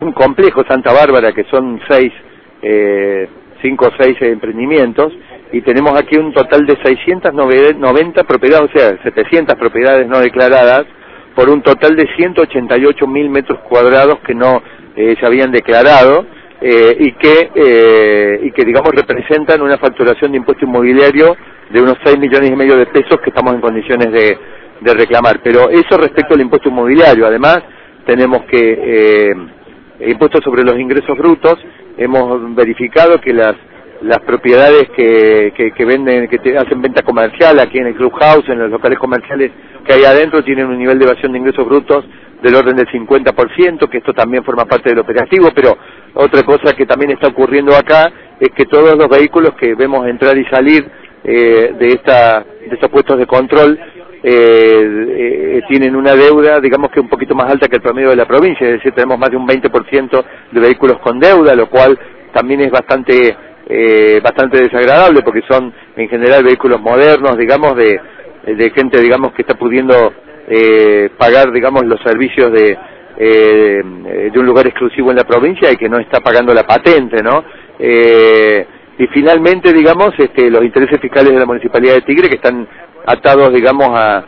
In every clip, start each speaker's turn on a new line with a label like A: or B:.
A: un complejo Santa Bárbara, que son 5 o 6 emprendimientos, y tenemos aquí un total de 690 propiedades, o sea, 700 propiedades no declaradas, por un total de 188.000 metros cuadrados que no se habían declarado, y que digamos representan una facturación de impuesto inmobiliario de unos 6,5 millones de pesos que estamos en condiciones de reclamar. Pero eso respecto al impuesto inmobiliario. Además, tenemos que impuestos sobre los ingresos brutos. Hemos verificado que las propiedades que venden, hacen venta comercial aquí en el Clubhouse, en los locales comerciales que hay adentro, tienen un nivel de evasión de ingresos brutos del orden del 50%, que esto también forma parte del operativo. Pero otra cosa que también está ocurriendo acá es que todos los vehículos que vemos entrar y salir de estos puestos de control tienen una deuda, digamos que un poquito más alta que el promedio de la provincia, es decir, tenemos más de un 20% de vehículos con deuda, lo cual también es bastante desagradable, porque son en general vehículos modernos, digamos, de gente, digamos, que está pudiendo pagar, digamos, los servicios de un lugar exclusivo en la provincia y que no está pagando la patente, ¿no? Y finalmente, digamos, los intereses fiscales de la Municipalidad de Tigre, que están atados, digamos, a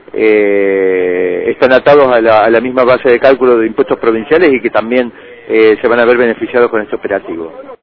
A: la misma base de cálculo de impuestos provinciales, y que también se van a ver beneficiados con este operativo.